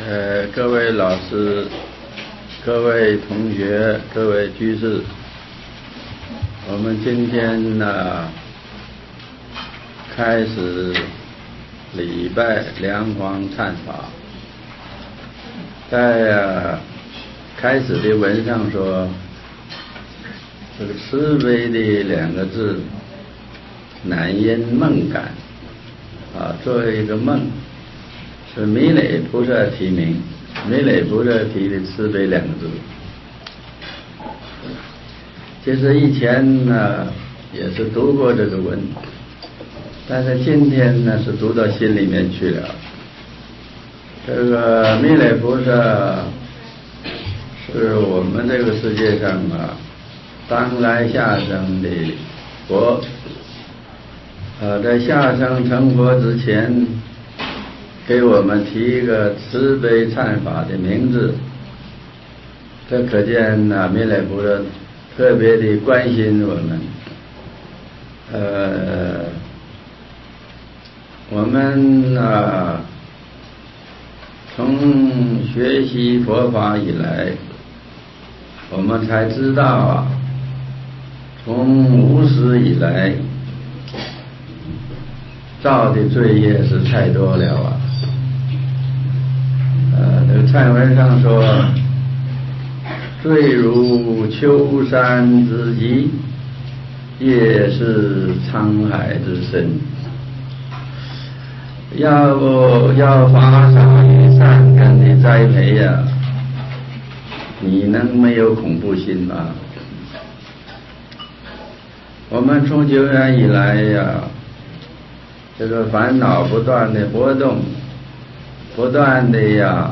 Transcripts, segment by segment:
各位老师、各位同学、各位居士，我们今天呢开始礼拜梁皇忏法。在开始的文上说，这个慈悲的两个字乃因梦感作为一个梦，是弥勒菩萨提名，弥勒菩萨提的慈悲两个字。其实以前呢也是读过这个文，但是今天呢是读到心里面去了。这个弥勒菩萨是我们这个世界上当来下生的佛，在下生成佛之前给我们提一个慈悲忏法的名字，这可见弥勒菩萨特别的关心我们。我们从学习佛法以来，我们才知道从无始以来造的罪业是太多了这个忏文上说，罪如丘山之积，业是沧海之深。要发啥与善根的栽培你能没有恐怖心吗？我们从久远以来这个烦恼不断的活动，不断的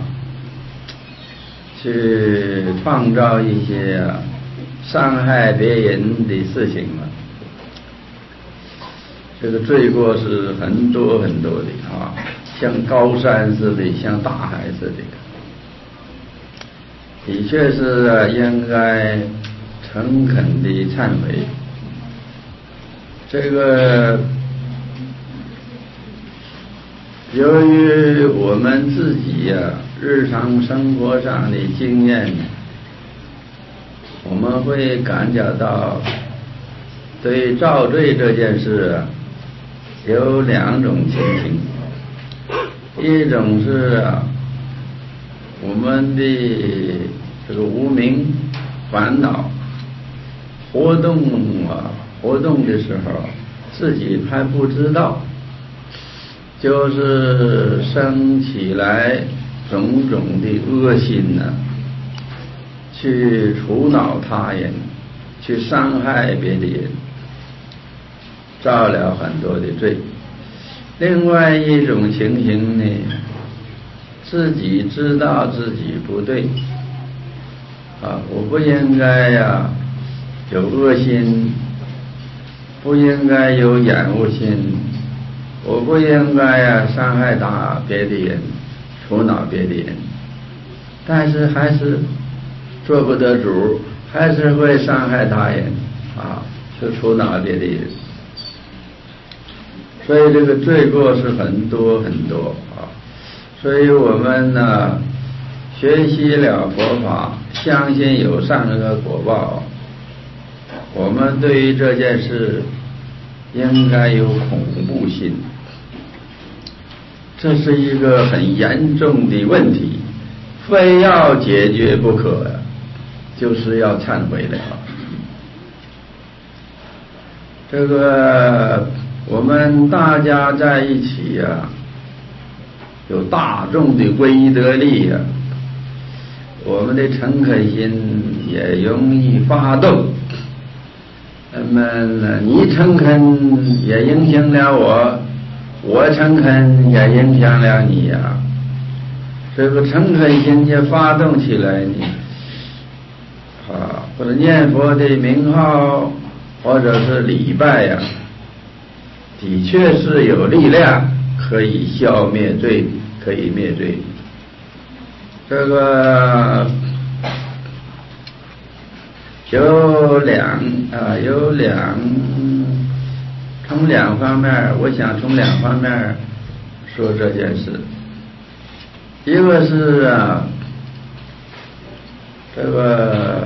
去创造一些伤害别人的事情这个罪过是很多很多的像高山似的，像大海似的，的确是应该诚恳的忏悔。这个由于我们自己日常生活上的经验，我们会感觉到对造罪这件事有两种情形。一种是我们的这个无明烦恼活动的时候自己还不知道，就是生起来种种的恶心去触恼他人，去伤害别的人，造了很多的罪。另外一种情形呢，自己知道自己不对我不应该有恶心，不应该有厌恶心，我不应该伤害别的人，触恼别的人，但是还是做不得主，还是会伤害他人去触恼别的人。所以这个罪过是很多很多所以我们学习了佛法，相信有善恶果报，我们对于这件事应该有恐怖心，这是一个很严重的问题，非要解决不可就是要忏悔了。这个我们大家在一起有大众的威德力我们的诚恳心也容易发动。那么你诚恳也影响了我诚恳也影响了你这个诚恳心也发动起来或者念佛的名号，或者是礼拜的确是有力量可以消灭罪，可以灭罪。这个从两方面，我想从两方面说这件事。 一个是这个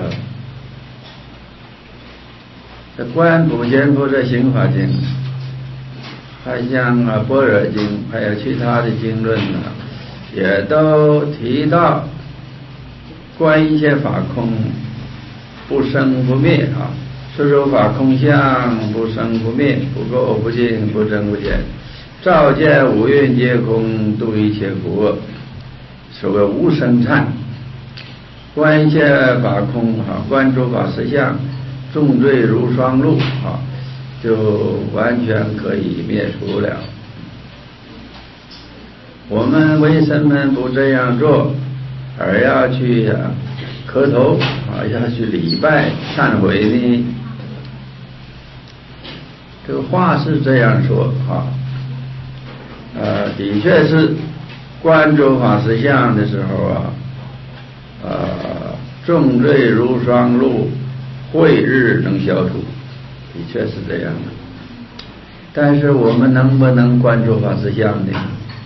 观普贤菩萨行法经，还像般若经，还有其他的经论也都提到观一切法空，不生不灭是诸法空相，不生不灭，不垢不净，不增不减，照见五蕴皆空，度一切苦厄，所谓无生忏。观一切法空观诸法实相，重罪如霜露就完全可以灭除了。我们为什么不这样做，而要去磕头要去礼拜忏悔呢？这个话是这样说的确是观诸法实相的时候重罪如霜露，慧日能消除，的确是这样的。但是我们能不能观诸法实相呢？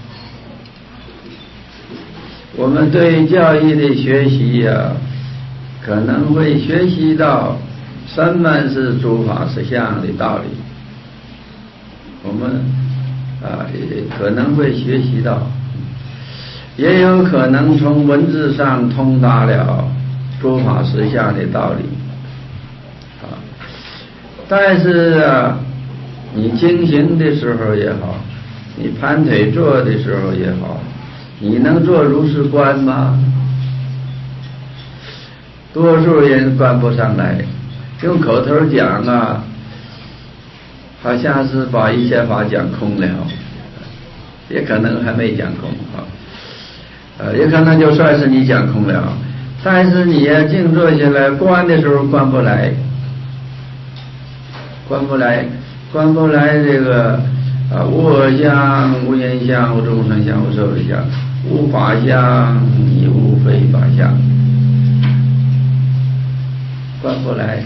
我们对教义的学习可能会学习到什么是诸法实相的道理，我们也可能会学习到，也有可能从文字上通达了诸法实相的道理但是你经行的时候也好，你盘腿坐的时候也好，你能做如是观吗？多数人观不上来，用口头讲好像是把一切法讲空了，也可能还没讲空也可能就算是你讲空了，但是你要静坐下来观的时候观不来这个无我相，无因相，无众生相，无寿者相，无法相，亦无非法相，观不来。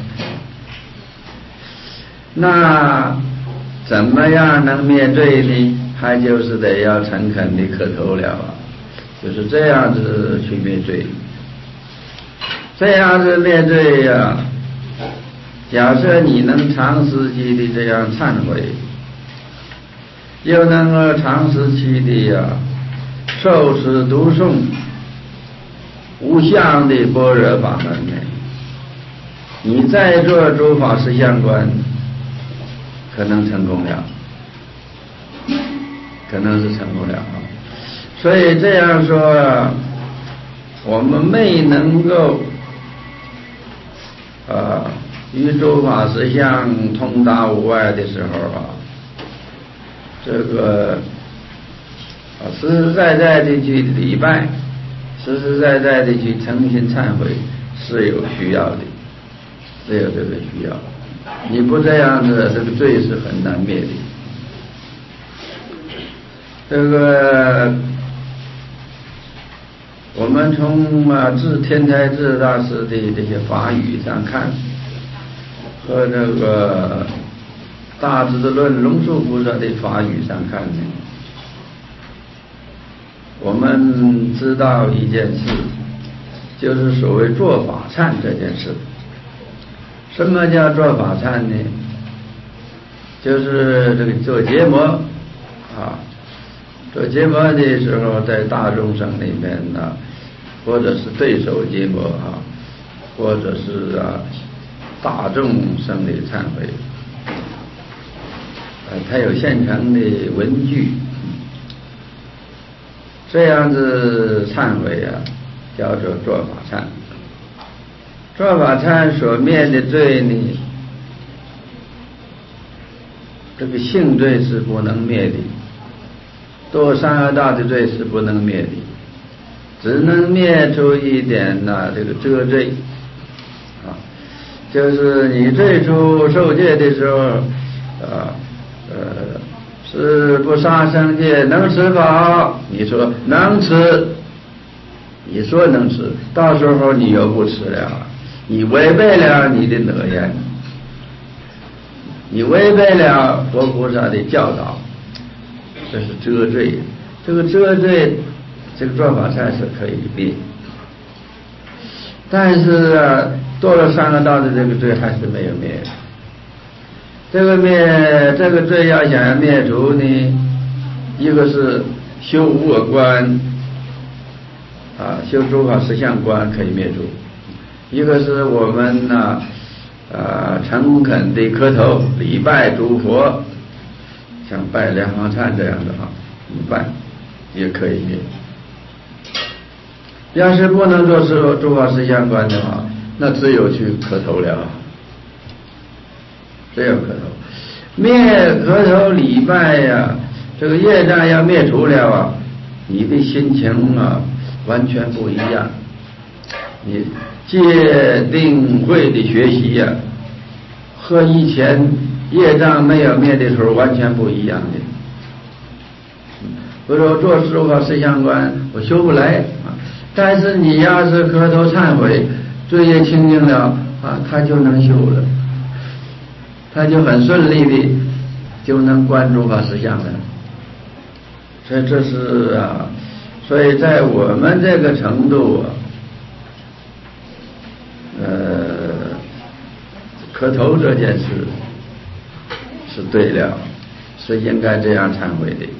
那怎么样能灭罪呢？还就是得要诚恳的磕头了就是这样子去灭罪。这样子灭罪假设你能长时期的这样忏悔，又能够长时期的受持读诵无相的般若法门你再做诸法实相观，可能成功了，可能是成功了所以这样说我们没能够与诸法实相通达无碍的时候这个实实在在的去礼拜，实实在在的去诚心忏悔是有需要的，是有这个需要。你不这样子，这个罪是很难灭的。这个我们从天台智大师的这些法语上看，和这个大智论龙树菩萨的法语上看呢，我们知道一件事，就是所谓做法忏这件事。什么叫做法忏呢？就是这个做结膜做结膜的时候，在大众生里面或者是对手结膜或者是大众生的忏悔它有现成的文具，这样子忏悔叫做做法忏。做法忏所灭的罪呢，这个性罪是不能灭的，堕三恶道的罪是不能灭的，只能灭出一点这个遮罪就是你最初受戒的时候是不杀生戒，能吃饱，你说能吃，你说能吃，到时候你又不吃了，你违背了你的诺言，你违背了佛菩萨的教导，这是遮罪。这个遮罪这个做法菜是可以灭。但是啊，堕了三恶道的这个罪还是没有灭。这个罪要想要灭除呢，一个是修无我观啊，修诸法实相观可以灭除；一个是我们诚恳的磕头礼拜诸佛，像拜莲花忏这样的礼拜也可以灭。要是不能做诸法实相观的话，那只有去磕头了，只有磕头。灭磕头礼拜呀，这个业障要灭除了啊，你的心情完全不一样。你戒定慧的学习呀，和以前业障没有灭的时候完全不一样的。比如说做诸法实相观，我修不来但是你要是磕头忏悔，罪业清净了他就能修了，他就很顺利的就能观诸法实相了。所以这是所以在我们这个程度磕头这件事是对了，是应该这样忏悔的。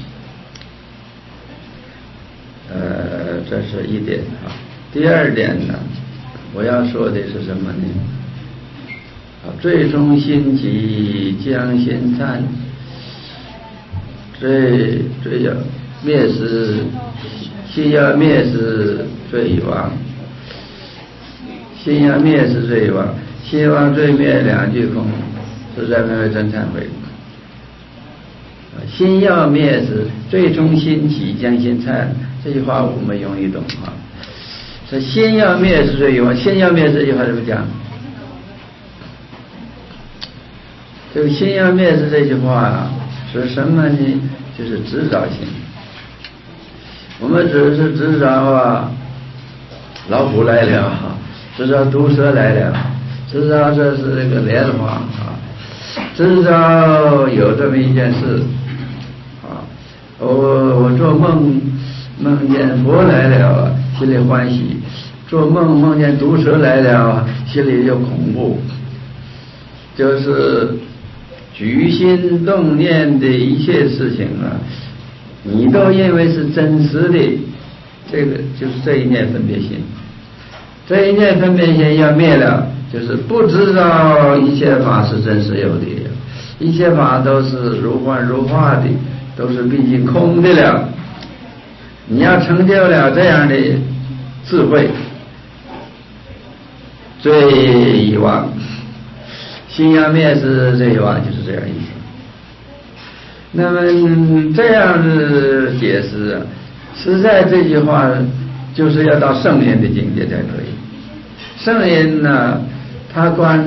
这是一点第二点呢，我要说的是什么呢？罪中心起将心忏，罪要灭时，心要灭时罪亡，心要灭时罪亡，心亡罪灭两句空，实在没有真忏悔。心要灭时，罪中心起将心忏，这句话我们容易懂说心要灭时罪亡，心要灭这句话怎么讲？这个心要灭时这句话是什么呢？就是执着心。我们只是执着老虎来了，执着毒蛇来了，执着这是这个莲花执着有这么一件事我做梦见佛来了，心里欢喜；做梦见毒蛇来了，心里就恐怖。就是举心动念的一切事情你都认为是真实的，这个就是这一念分别心。这一念分别心要灭了，就是不知道一切法是真实有的，一切法都是如幻如化的，都是毕竟空的了。你要成就了这样的智慧，罪已亡，心要灭时罪已亡，就是这样意思。那么这样的解释实在这句话就是要到圣人的境界才可以。圣人呢，他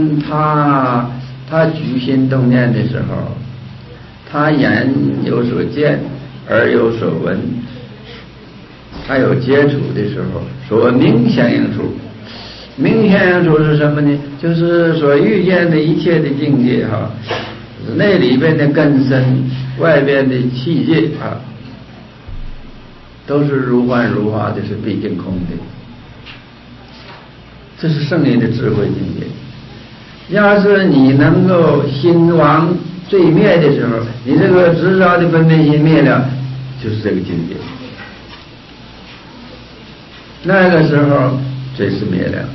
举心动念的时候，他眼有所见，耳有所闻，他有接触的时候，所明显应处。明显应处是什么呢？就是所遇见的一切的境界那里边的根深，外边的器界都是如幻如化的，是毕竟空的。这是圣人的智慧境界。要是你能够心亡罪灭的时候，你这个执着的分别心灭了，就是这个境界。那个时候罪是灭了，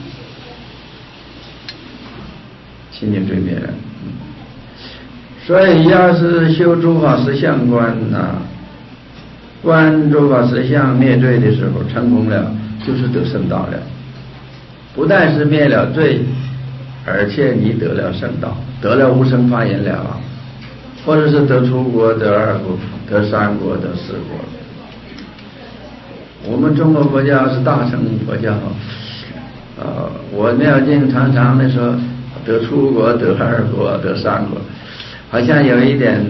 清净罪灭了。所以要是修诸法实相观观诸法实相灭罪的时候成功了，就是得圣道了。不但是灭了罪，而且你得了圣道，得了无生法忍了或者是得出国，得二国，得三国，得四国。我们中国佛教是大乘佛教我妙经常常的说得出国，得二国，得三国，好像有一点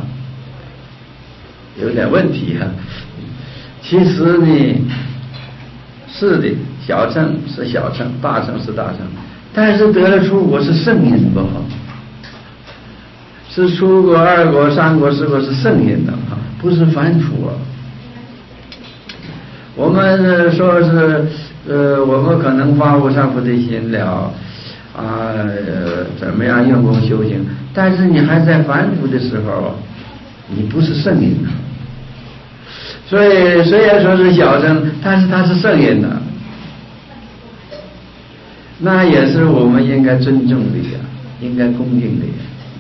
有点问题其实呢是的，小乘是小乘，大乘是大乘，但是得了出国是圣因不好，是出国二国三国四国是圣因的不是凡夫我们说是我们可能发无上菩提心了怎么样用功修行，但是你还在凡夫的时候，你不是圣人啊。所以虽然说是小乘，但是他是圣人的，那也是我们应该尊重的呀，应该恭敬的呀。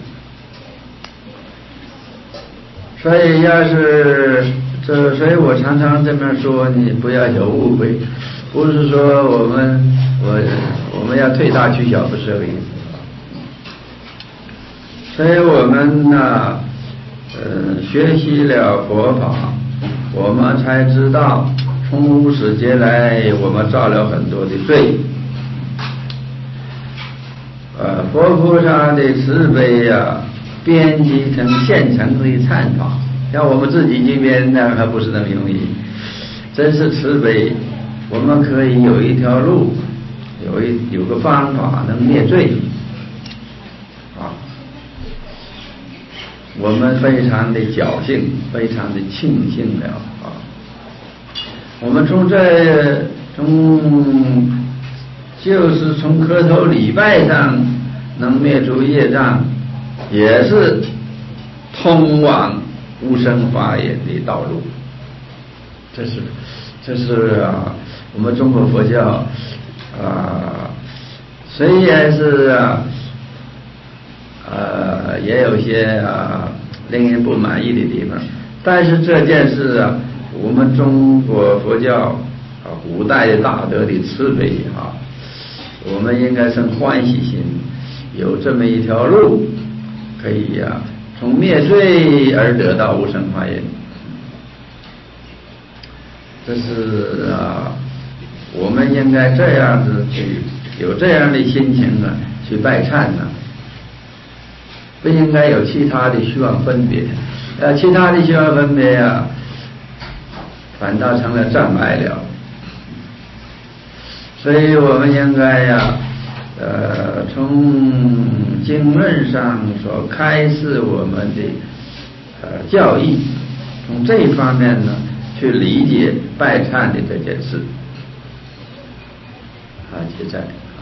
所以要是所以我常常这么说，你不要有误会，不是说我们要退大取小，不是这个意思。所以我们呢学习了佛法，我们才知道从无始劫来我们造了很多的罪。佛菩萨的慈悲编辑成现成的忏法，像我们自己这边那还不是那么容易，真是慈悲。我们可以有一条路，有个方法能灭罪我们非常的侥幸，非常的庆幸了我们就是从磕头礼拜上能灭除业障，也是通往无生法眼的道路。这是我们中国佛教虽然是也有些令人不满意的地方，但是这件事我们中国佛教古代的大德的慈悲我们应该生欢喜心，有这么一条路可以从灭罪而得到无生法眼。这是我们应该这样子有这样的心情去拜忏不应该有其他的虚妄分别，其他的虚妄分别反倒成了障碍了。所以我们应该从经论上所开示我们的教义，从这一方面呢去理解拜忏的这件事。结赞。